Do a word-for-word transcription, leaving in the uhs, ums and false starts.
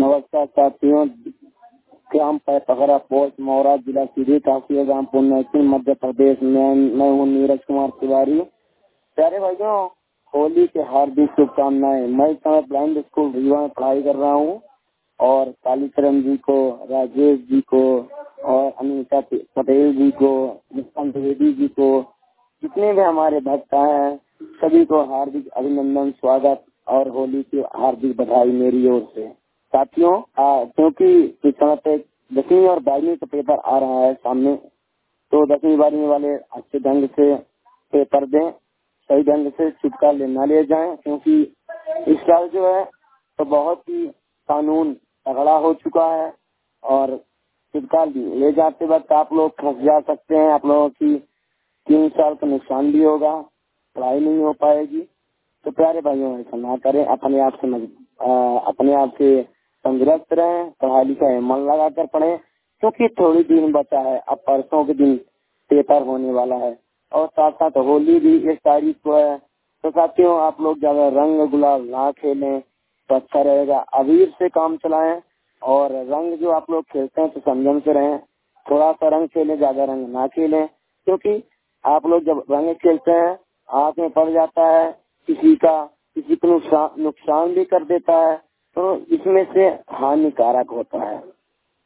नमस्कार साथियों, ग्राम पैपगरा पोस्ट मौरा, जिला सीधी, तहसील रामपुर, मध्य प्रदेश में मैं हूँ नीरज कुमार तिवारी। प्यारे भाइयों, होली के हार्दिक शुभकामनाएं। मैं इस समय ब्लाइंड स्कूल रीवा में पढ़ाई कर रहा हूँ और कालीचरण जी को, राजेश जी को और अनिता पटेल जी को, द्विवेदी जी को, जितने भी हमारे भक्त हैं सभी को हार्दिक अभिनंदन, स्वागत और होली की हार्दिक बधाई मेरी ओर से। साथियों, क्योंकि इस समय पे दसवीं और बारहवीं का पेपर आ रहा है सामने, तो दसवीं बारहवीं वाले अच्छे ढंग से पेपर दें, सही ढंग से छुटकारा लेना ले जाएं, क्योंकि इस साल जो है तो बहुत ही कानून तगड़ा हो चुका है और छुटकारा ले जाते वक्त आप लोग फंस जा सकते हैं। आप लोगों की तीन साल का नुकसान भी होगा, पढ़ाई नहीं हो पाएगी। तो प्यारे भाइयों, ऐसा ना करें, अपने आप से अपने आप से तंदुरुस्त रहें, पढ़ाई लिखाई मन लगा कर पढ़ें, क्योंकि थोड़ी दिन बचा है। अब परसों के दिन पेपर होने वाला है और साथ साथ होली भी एक तारीख को है। तो साथियों, आप लोग ज्यादा रंग गुलाल ना खेलें तो अच्छा रहेगा। अबीर से काम चलाएं और रंग जो आप लोग खेलते हैं तो संयम से रहें। थोड़ा सा रंग खेलें, ज्यादा रंग ना खेलें, क्योंकि आप लोग जब रंग खेलते हैं आँख में पड़ जाता है, किसी का किसी को नुकसान नुकसान भी कर देता है, तो इसमें से हानिकारक होता है।